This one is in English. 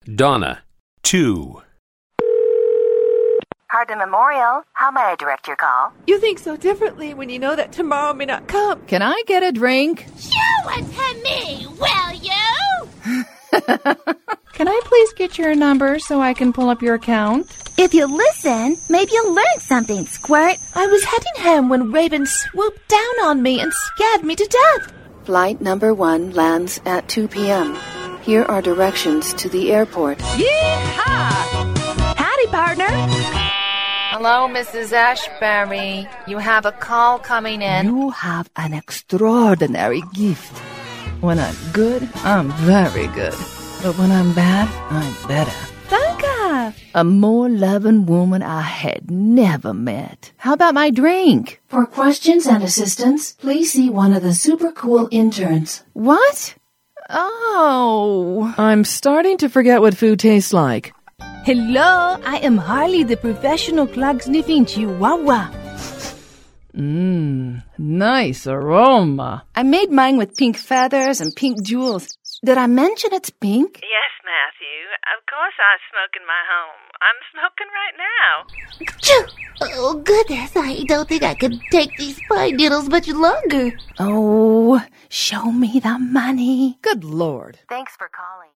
Donna, 2. Hardin Memorial, how may I direct your call? You think so differently when you know that tomorrow may not come. Can I get a drink? Show it to me, will you? Can I please get your number so I can pull up your account? If you listen, maybe you'll learn something, Squirt. I was heading home when Raven swooped down on me and scared me to death. Flight number 1 lands at 2 p.m. Here are directions to the airport. Yeehaw! Howdy, partner. Hello, Mrs. Ashbury. You have a call coming in. You have an extraordinary gift. When I'm good, I'm very good. But when I'm bad, I'm better. Danke. A more loving woman I had never met. How about my drink? For questions and assistance, please see one of the super cool interns. What? Oh. I'm starting to forget what food tastes like. Hello, I am Harley, the professional clog sniffing chihuahua. Nice aroma. I made mine with pink feathers and pink jewels. Did I mention it's pink? Yes, Matthew. Of course I smoke in my home. I'm smoking right now. Oh, goodness, I don't think I can take these pine needles much longer. Oh, show me the money. Good Lord. Thanks for calling.